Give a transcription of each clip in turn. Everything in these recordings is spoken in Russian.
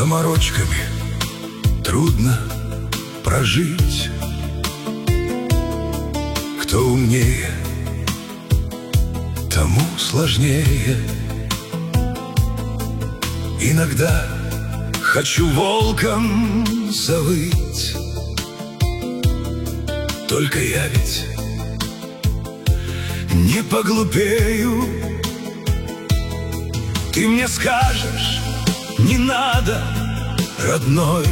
заморочками трудно прожить. Кто умнее, тому сложнее. Иногда хочу волком завыть, только я ведь не поглупею. Ты мне скажешь: не надо, родной,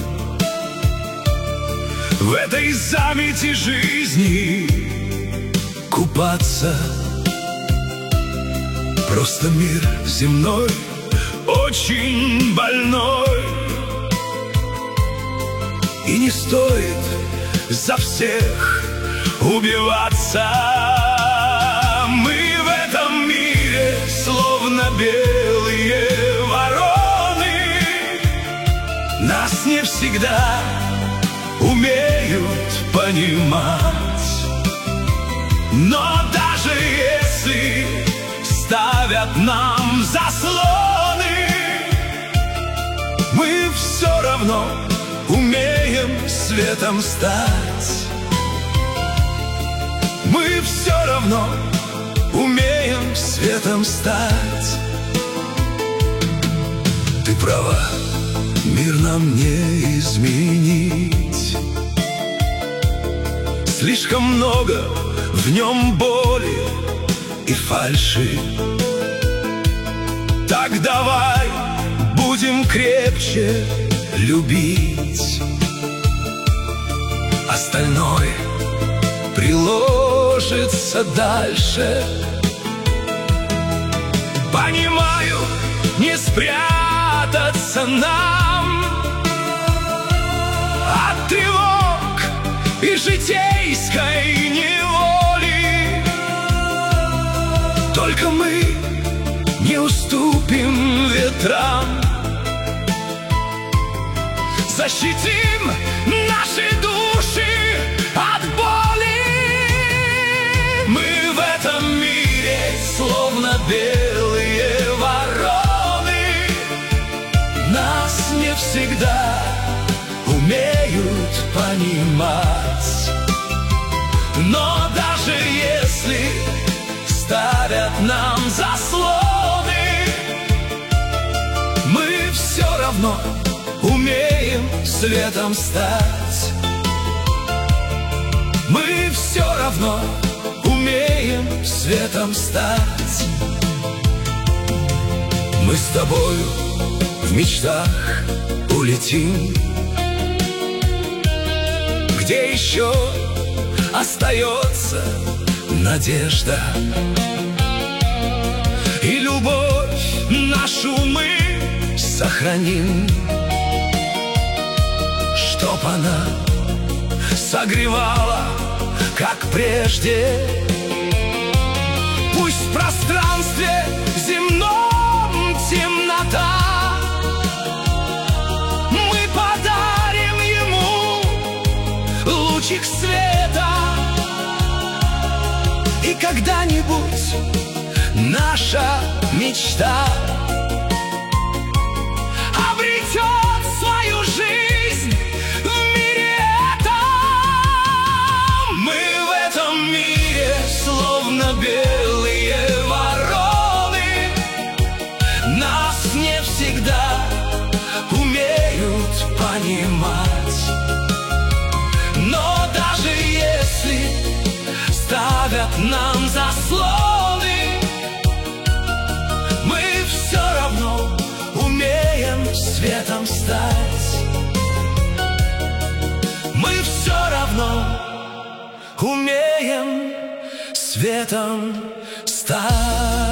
в этой замети жизни купаться. Просто мир земной очень больной, и не стоит за всех убиваться. Мы в этом мире словно белые вороны, нас не всегда умеют понимать. Но даже если ставят нам заслоны, мы все равно умеем светом стать. Мы все равно умеем светом стать. Ты права, мир нам не изменить. Слишком много в нем боли и фальши. Так давай будем крепче любить. Остальное приложится дальше. Понимаю, не спрятаться нам от тревог и житейской неволи. Только мы не уступим ветрам, защитим наши души от боли. Мы в этом мире словно белые вороны, нас не всегда умеют понимать. Но даже если ставят нам заслоны, мы все равно умеем светом стать. Мы все равно умеем светом стать. Мы с тобою в мечтах улетим, где еще остается надежда. И любовь нашу мы сохраним, чтоб она согревала, как прежде. Пусть в пространстве земном темнота, мы подарим ему лучик света. И когда-нибудь наша мечта обретет свою жизнь в мире этом. Мы в этом мире словно белые вороны, нас не всегда умеют понимать. Но даже если ставят нам заслоны, мы все равно умеем светом стать. Мы все равно умеем светом стать.